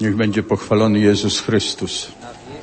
Niech będzie pochwalony Jezus Chrystus.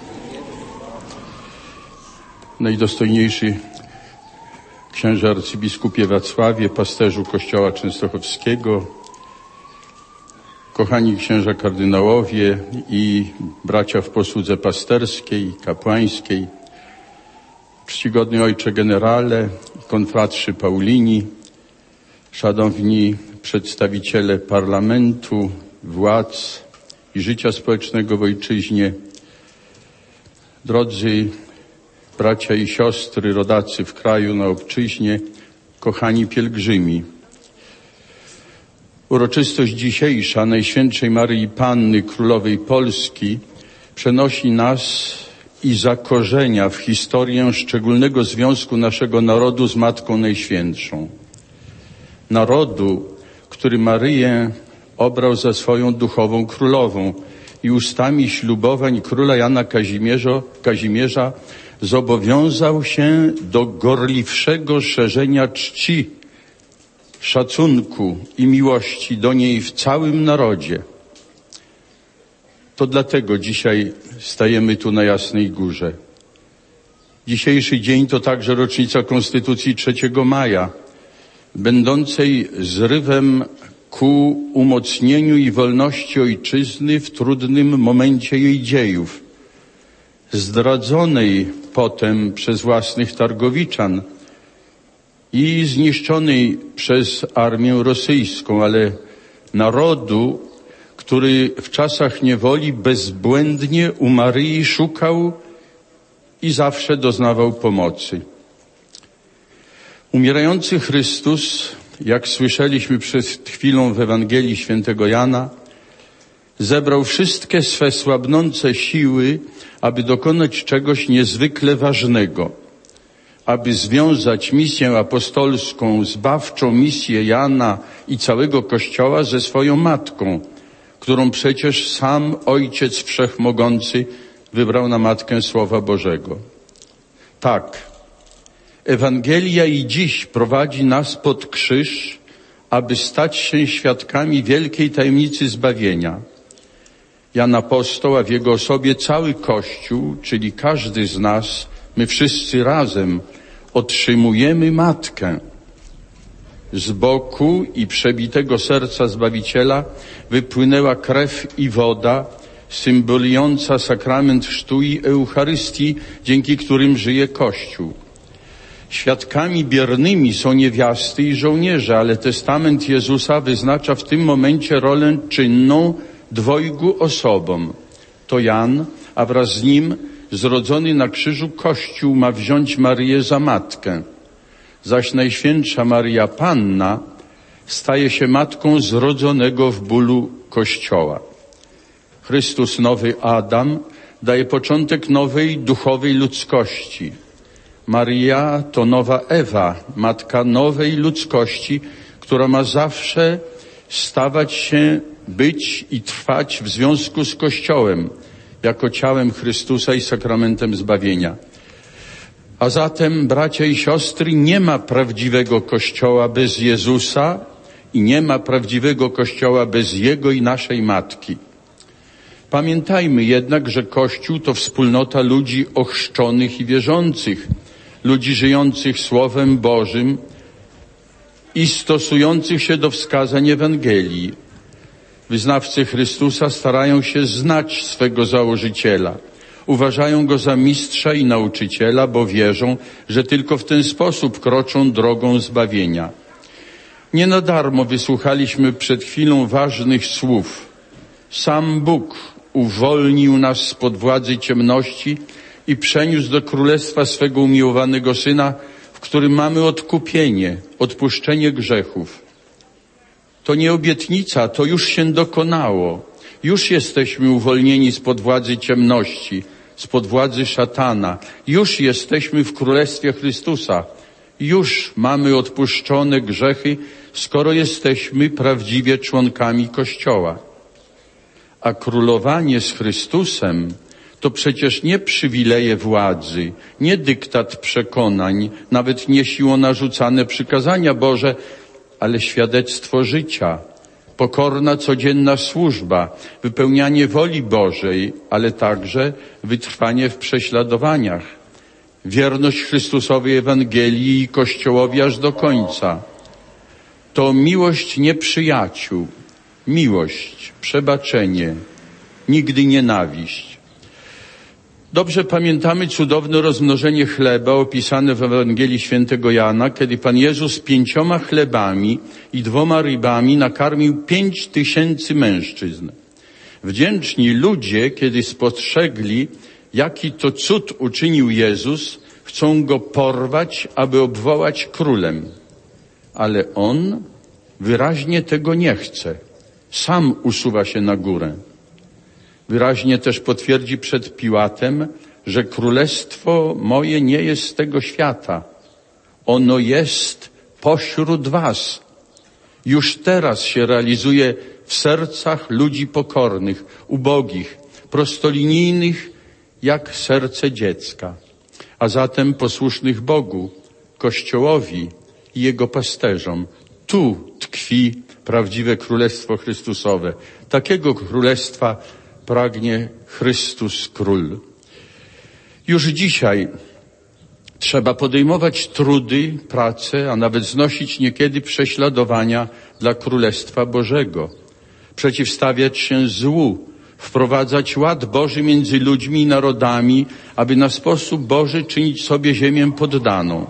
Najdostojniejszy księże arcybiskupie Wacławie, pasterzu Kościoła Częstochowskiego, kochani księża kardynałowie i bracia w posłudze pasterskiej, kapłańskiej, czcigodny ojcze generale, konfratrzy Paulini, szanowni przedstawiciele parlamentu, władz i życia społecznego w ojczyźnie, drodzy bracia i siostry, rodacy w kraju, na obczyźnie, kochani pielgrzymi. Uroczystość dzisiejsza Najświętszej Maryi Panny, Królowej Polski, przenosi nas i zakorzenia w historię szczególnego związku naszego narodu z Matką Najświętszą. Narodu, który Maryję obrał za swoją duchową królową i ustami ślubowań króla Jana Kazimierza zobowiązał się do gorliwszego szerzenia czci, szacunku i miłości do niej w całym narodzie. To dlatego dzisiaj stajemy tu na Jasnej Górze. Dzisiejszy dzień to także rocznica Konstytucji 3 maja, będącej zrywem ku umocnieniu i wolności ojczyzny w trudnym momencie jej dziejów, zdradzonej potem przez własnych targowiczan i zniszczonej przez armię rosyjską, ale narodu, który w czasach niewoli bezbłędnie u Maryi szukał i zawsze doznawał pomocy. Umierający Chrystus, jak słyszeliśmy przed chwilą w Ewangelii Świętego Jana, zebrał wszystkie swe słabnące siły, aby dokonać czegoś niezwykle ważnego, aby związać misję apostolską, zbawczą misję Jana i całego Kościoła ze swoją matką, którą przecież sam Ojciec Wszechmogący wybrał na Matkę Słowa Bożego. Tak, Ewangelia i dziś prowadzi nas pod krzyż, aby stać się świadkami wielkiej tajemnicy zbawienia. Jan Apostoł, a w jego osobie cały Kościół, czyli każdy z nas, my wszyscy razem otrzymujemy Matkę. Z boku i przebitego serca Zbawiciela wypłynęła krew i woda, symbolująca sakrament chrztu i Eucharystii, dzięki którym żyje Kościół. Świadkami biernymi są niewiasty i żołnierze, ale testament Jezusa wyznacza w tym momencie rolę czynną dwojgu osobom. To Jan, a wraz z nim zrodzony na krzyżu Kościół ma wziąć Maryję za matkę. Zaś Najświętsza Maryja Panna staje się matką zrodzonego w bólu Kościoła. Chrystus, nowy Adam, daje początek nowej duchowej ludzkości. Maryja to nowa Ewa, matka nowej ludzkości, która ma zawsze stawać się, być i trwać w związku z Kościołem, jako ciałem Chrystusa i sakramentem zbawienia. A zatem, bracia i siostry, nie ma prawdziwego Kościoła bez Jezusa i nie ma prawdziwego Kościoła bez Jego i naszej Matki. Pamiętajmy jednak, że Kościół to wspólnota ludzi ochrzczonych i wierzących, ludzi żyjących Słowem Bożym i stosujących się do wskazań Ewangelii. Wyznawcy Chrystusa starają się znać swego założyciela. Uważają go za mistrza i nauczyciela, bo wierzą, że tylko w ten sposób kroczą drogą zbawienia. Nie na darmo wysłuchaliśmy przed chwilą ważnych słów. Sam Bóg uwolnił nas spod władzy ciemności i przeniósł do królestwa swego umiłowanego Syna, w którym mamy odkupienie, odpuszczenie grzechów. To nie obietnica, to już się dokonało. Już jesteśmy uwolnieni spod władzy ciemności, spod władzy szatana. Już jesteśmy w Królestwie Chrystusa. Już mamy odpuszczone grzechy, skoro jesteśmy prawdziwie członkami Kościoła. A królowanie z Chrystusem to przecież nie przywileje władzy, nie dyktat przekonań, nawet nie siłą narzucane przykazania Boże, ale świadectwo życia, pokorna codzienna służba, wypełnianie woli Bożej, ale także wytrwanie w prześladowaniach, wierność Chrystusowej Ewangelii i Kościołowi aż do końca. To miłość nieprzyjaciół, miłość, przebaczenie, nigdy nienawiść. Dobrze pamiętamy cudowne rozmnożenie chleba opisane w Ewangelii Świętego Jana, kiedy Pan Jezus 5 chlebami i 2 rybami nakarmił 5000 mężczyzn. Wdzięczni ludzie, kiedy spostrzegli, jaki to cud uczynił Jezus, chcą Go porwać, aby obwołać królem. Ale On wyraźnie tego nie chce. Sam usuwa się na górę. Wyraźnie też potwierdzi przed Piłatem, że królestwo moje nie jest z tego świata. Ono jest pośród was. Już teraz się realizuje w sercach ludzi pokornych, ubogich, prostolinijnych, jak serce dziecka, a zatem posłusznych Bogu, Kościołowi i Jego pasterzom. Tu tkwi prawdziwe Królestwo Chrystusowe. Takiego królestwa pragnie Chrystus Król. Już dzisiaj trzeba podejmować trudy, pracę, a nawet znosić niekiedy prześladowania dla Królestwa Bożego. Przeciwstawiać się złu, wprowadzać ład Boży między ludźmi i narodami, aby na sposób Boży czynić sobie ziemię poddaną.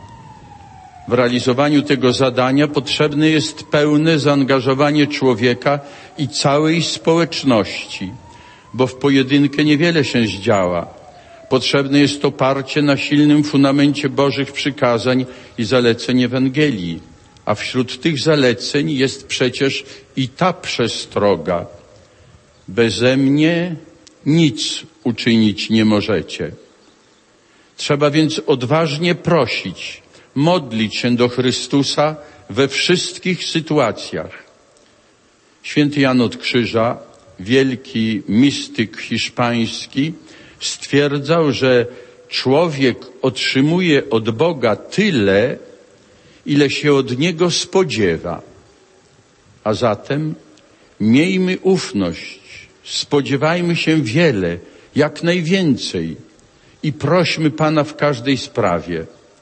W realizowaniu tego zadania potrzebne jest pełne zaangażowanie człowieka i całej społeczności, bo w pojedynkę niewiele się zdziała. Potrzebne jest oparcie na silnym fundamencie Bożych przykazań i zaleceń Ewangelii, a wśród tych zaleceń jest przecież i ta przestroga. Beze mnie nic uczynić nie możecie. Trzeba więc odważnie prosić, modlić się do Chrystusa we wszystkich sytuacjach. Święty Jan od Krzyża, wielki mistyk hiszpański, stwierdzał, że człowiek otrzymuje od Boga tyle, ile się od Niego spodziewa. A zatem miejmy ufność, spodziewajmy się wiele, jak najwięcej i prośmy Pana w każdej sprawie.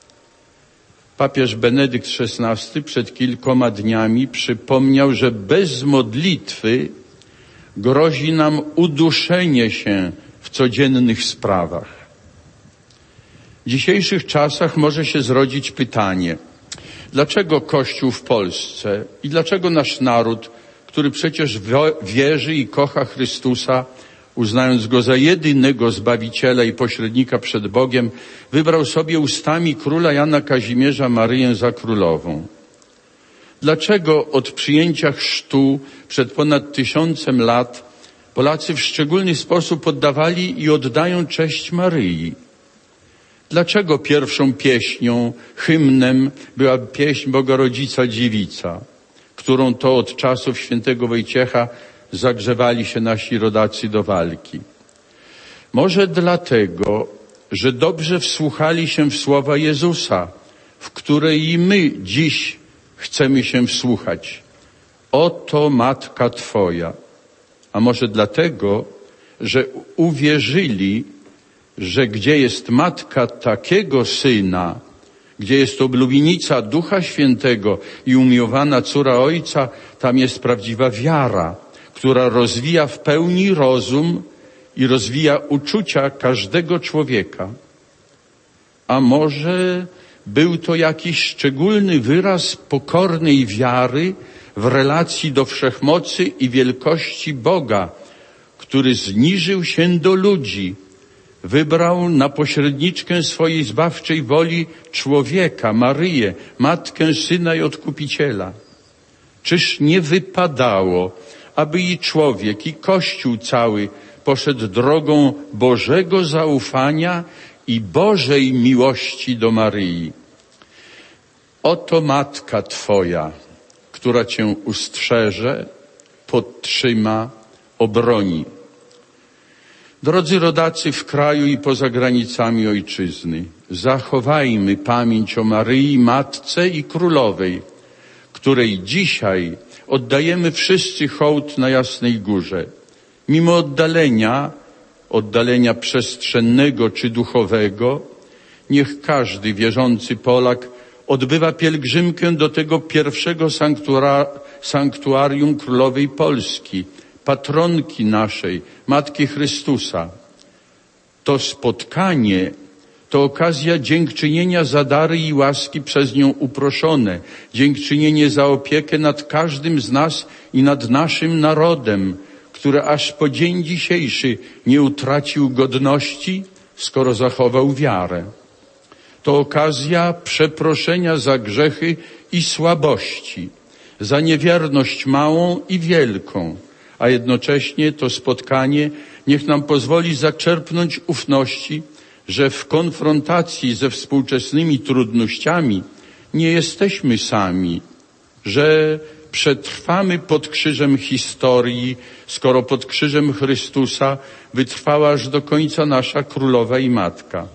Papież Benedykt XVI przed kilkoma dniami przypomniał, że bez modlitwy grozi nam uduszenie się w codziennych sprawach. W dzisiejszych czasach może się zrodzić pytanie, dlaczego Kościół w Polsce i dlaczego nasz naród, który przecież wierzy i kocha Chrystusa, uznając Go za jedynego Zbawiciela i pośrednika przed Bogiem, wybrał sobie ustami króla Jana Kazimierza Maryję za królową? Dlaczego od przyjęcia chrztu przed ponad 1000 lat Polacy w szczególny sposób oddawali i oddają cześć Maryi? Dlaczego pierwszą pieśnią, hymnem była pieśń Bogorodzica Dziewica, którą to od czasów świętego Wojciecha zagrzewali się nasi rodacy do walki? Może dlatego, że dobrze wsłuchali się w słowa Jezusa, w które i my dziś chcemy się wsłuchać. Oto Matka Twoja. A może dlatego, że uwierzyli, że gdzie jest matka takiego Syna, gdzie jest oblubienica Ducha Świętego i umiłowana córa Ojca, tam jest prawdziwa wiara, która rozwija w pełni rozum i rozwija uczucia każdego człowieka. A może był to jakiś szczególny wyraz pokornej wiary w relacji do wszechmocy i wielkości Boga, który zniżył się do ludzi, wybrał na pośredniczkę swojej zbawczej woli człowieka, Maryję, matkę Syna i Odkupiciela. Czyż nie wypadało, aby i człowiek, i Kościół cały poszedł drogą Bożego zaufania i Bożej miłości do Maryi? Oto Matka Twoja, która Cię ustrzeże, podtrzyma, obroni. Drodzy rodacy w kraju i poza granicami ojczyzny, zachowajmy pamięć o Maryi, Matce i Królowej, której dzisiaj oddajemy wszyscy hołd na Jasnej Górze. Mimo oddalenia przestrzennego czy duchowego, niech każdy wierzący Polak odbywa pielgrzymkę do tego pierwszego sanktuarium Królowej Polski, patronki naszej, Matki Chrystusa. To spotkanie to okazja dziękczynienia za dary i łaski przez nią uproszone, dziękczynienie za opiekę nad każdym z nas i nad naszym narodem, który aż po dzień dzisiejszy nie utracił godności, skoro zachował wiarę. To okazja przeproszenia za grzechy i słabości, za niewierność małą i wielką, a jednocześnie to spotkanie niech nam pozwoli zaczerpnąć ufności, że w konfrontacji ze współczesnymi trudnościami nie jesteśmy sami, że przetrwamy pod krzyżem historii, skoro pod krzyżem Chrystusa wytrwała aż do końca nasza Królowa i Matka.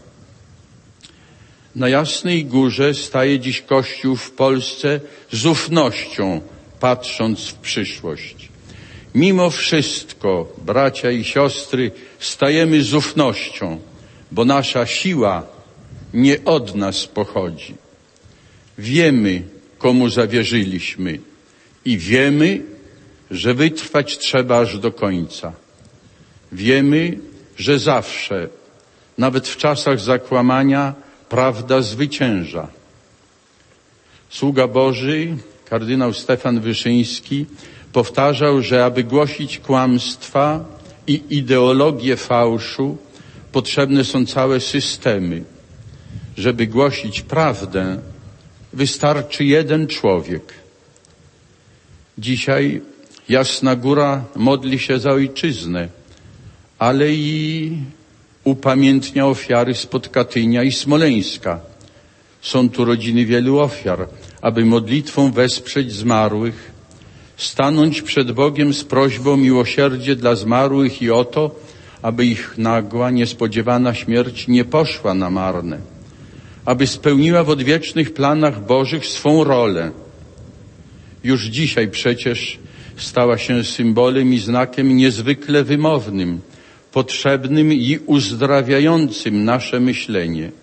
Na Jasnej Górze staje dziś Kościół w Polsce z ufnością, patrząc w przyszłość. Mimo wszystko, bracia i siostry, stajemy z ufnością, bo nasza siła nie od nas pochodzi. Wiemy, komu zawierzyliśmy i wiemy, że wytrwać trzeba aż do końca. Wiemy, że zawsze, nawet w czasach zakłamania, prawda zwycięża. Sługa Boży, kardynał Stefan Wyszyński, powtarzał, że aby głosić kłamstwa i ideologię fałszu, potrzebne są całe systemy. Żeby głosić prawdę, wystarczy jeden człowiek. Dzisiaj Jasna Góra modli się za ojczyznę, ale i upamiętnia ofiary spod Katynia i Smoleńska. Są tu rodziny wielu ofiar, aby modlitwą wesprzeć zmarłych, stanąć przed Bogiem z prośbą o miłosierdzie dla zmarłych i o to, aby ich nagła, niespodziewana śmierć nie poszła na marne, aby spełniła w odwiecznych planach Bożych swą rolę. Już dzisiaj przecież stała się symbolem i znakiem niezwykle wymownym, potrzebnym i uzdrawiającym nasze myślenie.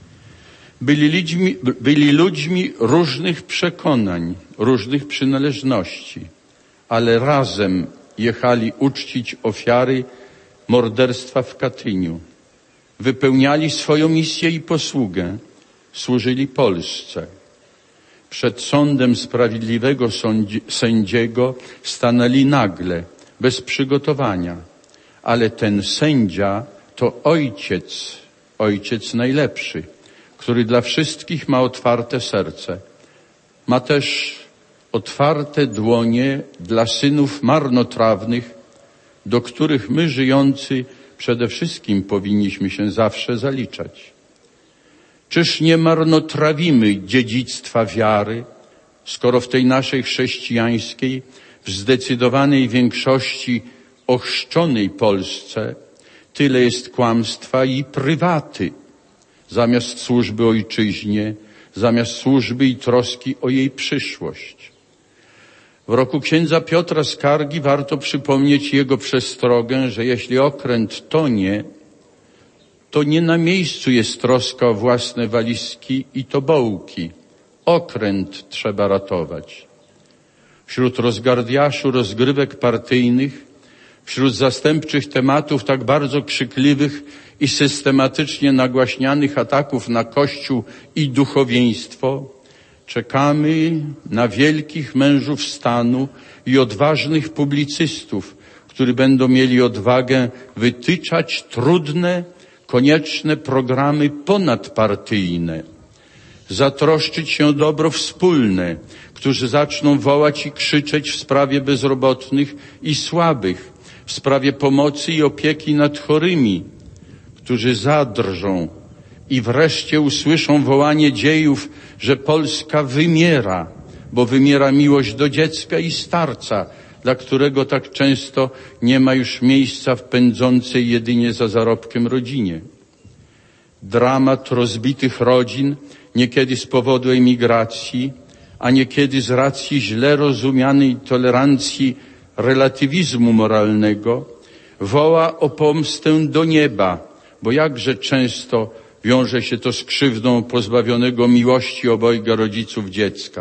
Byli ludźmi różnych przekonań, różnych przynależności, ale razem jechali uczcić ofiary morderstwa w Katyniu. Wypełniali swoją misję i posługę, służyli Polsce. Przed sądem sprawiedliwego sędziego stanęli nagle, bez przygotowania, ale ten sędzia to ojciec najlepszy, który dla wszystkich ma otwarte serce. Ma też otwarte dłonie dla synów marnotrawnych, do których my żyjący przede wszystkim powinniśmy się zawsze zaliczać. Czyż nie marnotrawimy dziedzictwa wiary, skoro w tej naszej chrześcijańskiej, w zdecydowanej większości ochrzczonej Polsce tyle jest kłamstwa i prywaty, zamiast służby ojczyźnie, zamiast służby i troski o jej przyszłość. W roku księdza Piotra Skargi warto przypomnieć jego przestrogę, że jeśli okręt tonie, to nie na miejscu jest troska o własne walizki i tobołki. Okręt trzeba ratować. Wśród rozgardiaszu rozgrywek partyjnych, wśród zastępczych tematów tak bardzo krzykliwych i systematycznie nagłaśnianych ataków na Kościół i duchowieństwo, czekamy na wielkich mężów stanu i odważnych publicystów, którzy będą mieli odwagę wytyczać trudne, konieczne programy ponadpartyjne, zatroszczyć się o dobro wspólne, którzy zaczną wołać i krzyczeć w sprawie bezrobotnych i słabych, w sprawie pomocy i opieki nad chorymi, którzy zadrżą i wreszcie usłyszą wołanie dziejów, że Polska wymiera, bo wymiera miłość do dziecka i starca, dla którego tak często nie ma już miejsca w pędzącej jedynie za zarobkiem rodzinie. Dramat rozbitych rodzin, niekiedy z powodu emigracji, a niekiedy z racji źle rozumianej tolerancji relatywizmu moralnego, woła o pomstę do nieba, bo jakże często wiąże się to z krzywdą pozbawionego miłości obojga rodziców dziecka.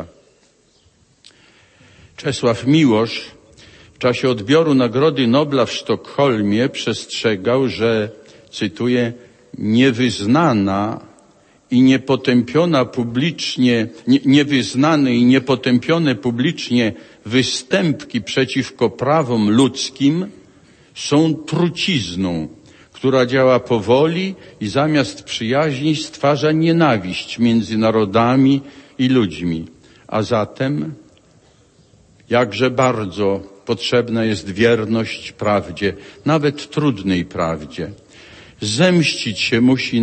Czesław Miłosz w czasie odbioru Nagrody Nobla w Sztokholmie przestrzegał, że, cytuję, niewyznane i niepotępione publicznie występki przeciwko prawom ludzkim są trucizną, która działa powoli i zamiast przyjaźni stwarza nienawiść między narodami i ludźmi. A zatem jakże bardzo potrzebna jest wierność prawdzie, nawet trudnej prawdzie. Zemścić się musi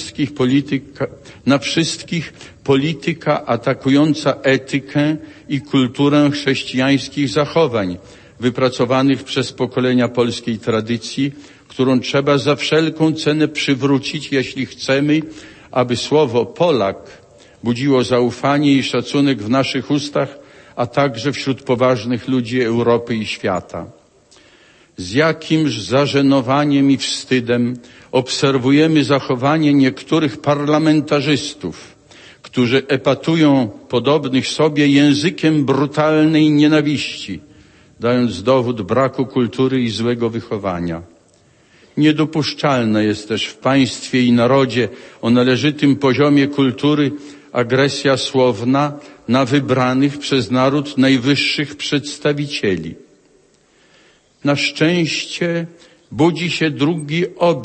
na wszystkich polityka atakująca etykę i kulturę chrześcijańskich zachowań, wypracowanych przez pokolenia polskiej tradycji, którą trzeba za wszelką cenę przywrócić, jeśli chcemy, aby słowo Polak budziło zaufanie i szacunek w naszych ustach, a także wśród poważnych ludzi Europy i świata. Z jakimż zażenowaniem i wstydem obserwujemy zachowanie niektórych parlamentarzystów, którzy epatują podobnych sobie językiem brutalnej nienawiści, dając dowód braku kultury i złego wychowania. Niedopuszczalna jest też w państwie i narodzie o należytym poziomie kultury agresja słowna na wybranych przez naród najwyższych przedstawicieli. Na szczęście budzi się drugi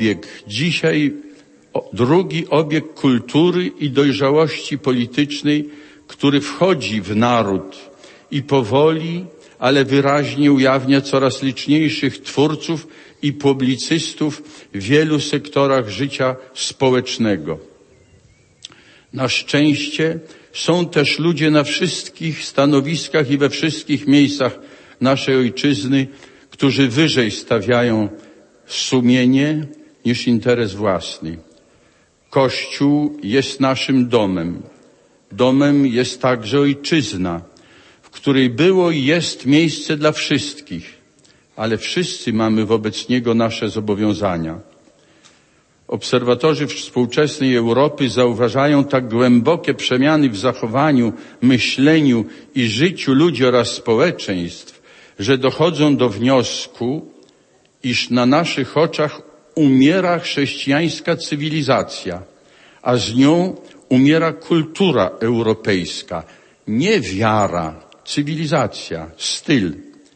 obieg kultury i dojrzałości politycznej, który wchodzi w naród i powoli, ale wyraźnie ujawnia coraz liczniejszych twórców i publicystów w wielu sektorach życia społecznego. Na szczęście są też ludzie na wszystkich stanowiskach i we wszystkich miejscach naszej ojczyzny, którzy wyżej stawiają sumienie niż interes własny. Kościół jest naszym domem. Domem jest także ojczyzna, w której było i jest miejsce dla wszystkich, ale wszyscy mamy wobec niego nasze zobowiązania. Obserwatorzy współczesnej Europy zauważają tak głębokie przemiany w zachowaniu, myśleniu i życiu ludzi oraz społeczeństw, że dochodzą do wniosku, iż na naszych oczach umiera chrześcijańska cywilizacja, a z nią umiera kultura europejska. Nie wiara, cywilizacja, styl.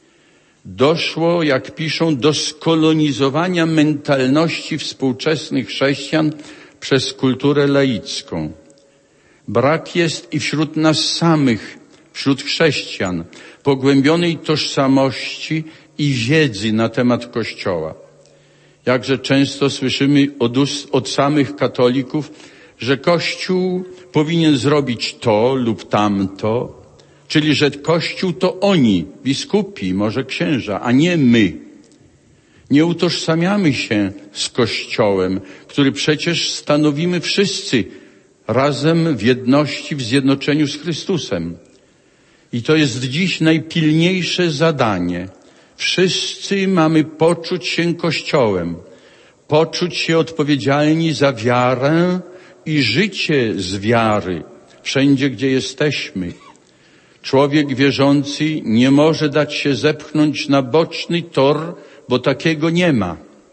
Doszło, jak piszą, do skolonizowania mentalności współczesnych chrześcijan przez kulturę laicką. Brak jest i wśród nas samych, wśród chrześcijan, pogłębionej tożsamości i wiedzy na temat Kościoła. Jakże często słyszymy od samych katolików, że Kościół powinien zrobić to lub tamto, czyli że Kościół to oni, biskupi, może księża, a nie my. Nie utożsamiamy się z Kościołem, który przecież stanowimy wszyscy razem w jedności, w zjednoczeniu z Chrystusem. I to jest dziś najpilniejsze zadanie. Wszyscy mamy poczuć się Kościołem, poczuć się odpowiedzialni za wiarę i życie z wiary, wszędzie, gdzie jesteśmy. Człowiek wierzący nie może dać się zepchnąć na boczny tor, bo takiego nie ma.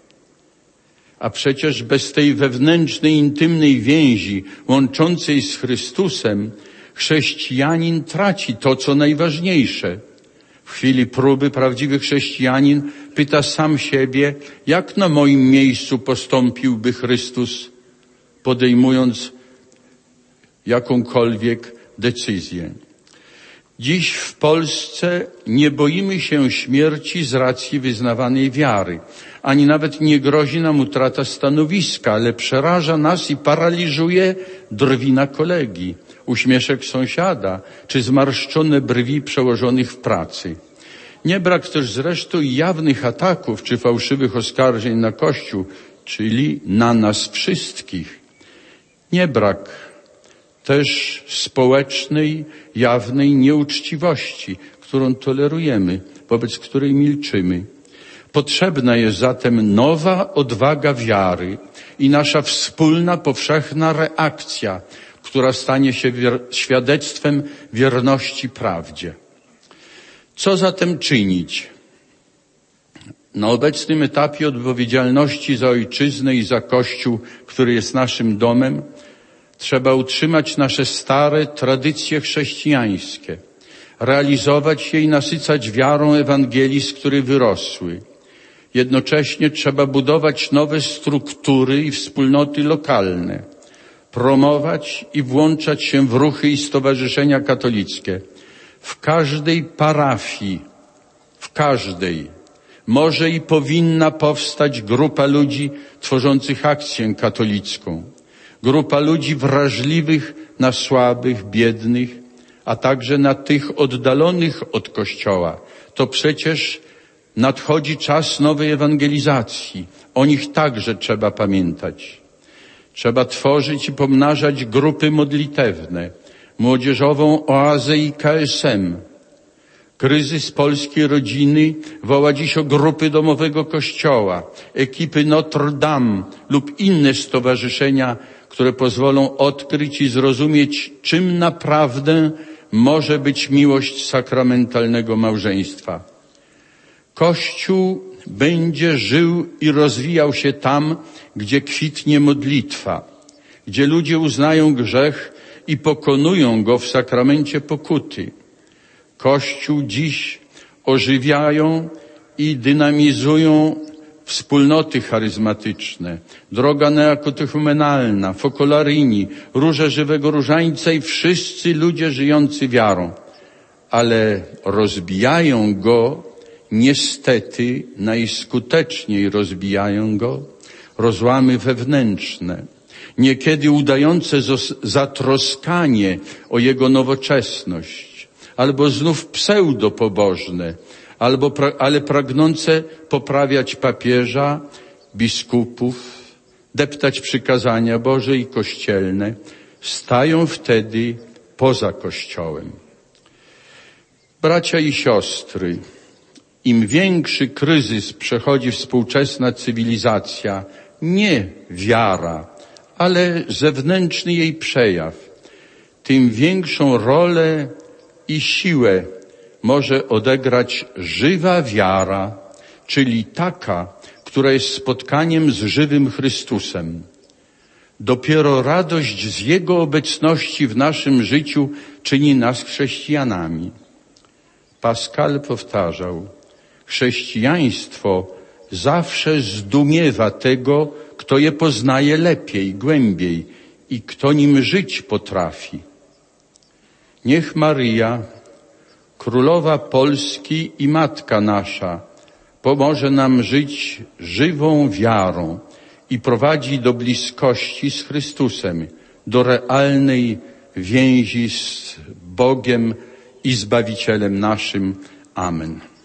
A przecież bez tej wewnętrznej, intymnej więzi łączącej z Chrystusem chrześcijanin traci to, co najważniejsze. W chwili próby prawdziwy chrześcijanin pyta sam siebie, jak na moim miejscu postąpiłby Chrystus, podejmując jakąkolwiek decyzję. Dziś w Polsce nie boimy się śmierci z racji wyznawanej wiary, ani nawet nie grozi nam utrata stanowiska, ale przeraża nas i paraliżuje drwina kolegi, uśmieszek sąsiada, czy zmarszczone brwi przełożonych w pracy. Nie brak też zresztą jawnych ataków czy fałszywych oskarżeń na Kościół, czyli na nas wszystkich. Nie brak też społecznej, jawnej nieuczciwości, którą tolerujemy, wobec której milczymy. Potrzebna jest zatem nowa odwaga wiary i nasza wspólna, powszechna reakcja, która stanie się świadectwem wierności prawdzie. Co zatem czynić? Na obecnym etapie odpowiedzialności za ojczyznę i za Kościół, który jest naszym domem, trzeba utrzymać nasze stare tradycje chrześcijańskie, realizować je i nasycać wiarą Ewangelii, z której wyrosły. Jednocześnie trzeba budować nowe struktury i wspólnoty lokalne, promować i włączać się w ruchy i stowarzyszenia katolickie. W każdej parafii, może i powinna powstać grupa ludzi tworzących akcję katolicką. Grupa ludzi wrażliwych na słabych, biednych, a także na tych oddalonych od Kościoła. To przecież nadchodzi czas nowej ewangelizacji. O nich także trzeba pamiętać. Trzeba tworzyć i pomnażać grupy modlitewne, młodzieżową oazę i KSM. Kryzys polskiej rodziny woła dziś o grupy domowego kościoła, ekipy Notre Dame lub inne stowarzyszenia, które pozwolą odkryć i zrozumieć, czym naprawdę może być miłość sakramentalnego małżeństwa. Kościół będzie żył i rozwijał się tam, gdzie kwitnie modlitwa, gdzie ludzie uznają grzech i pokonują go w sakramencie pokuty. Kościół dziś ożywiają i dynamizują wspólnoty charyzmatyczne, droga neokatechumenalna, Focolarini, Róże Żywego Różańca i wszyscy ludzie żyjący wiarą. Ale rozbijają go, niestety najskuteczniej rozbijają go, rozłamy wewnętrzne, niekiedy udające zatroskanie o jego nowoczesność, albo znów pseudopobożne, ale pragnące poprawiać papieża, biskupów, deptać przykazania Boże i kościelne, stają wtedy poza Kościołem. Bracia i siostry, im większy kryzys przechodzi współczesna cywilizacja, nie wiara, ale zewnętrzny jej przejaw, tym większą rolę i siłę może odegrać żywa wiara, czyli taka, która jest spotkaniem z żywym Chrystusem. Dopiero radość z Jego obecności w naszym życiu czyni nas chrześcijanami. Pascal powtarzał, chrześcijaństwo zawsze zdumiewa tego, kto je poznaje lepiej, głębiej i kto nim żyć potrafi. Niech Maryja, Królowa Polski i Matka nasza, pomoże nam żyć żywą wiarą i prowadzi do bliskości z Chrystusem, do realnej więzi z Bogiem i Zbawicielem naszym. Amen.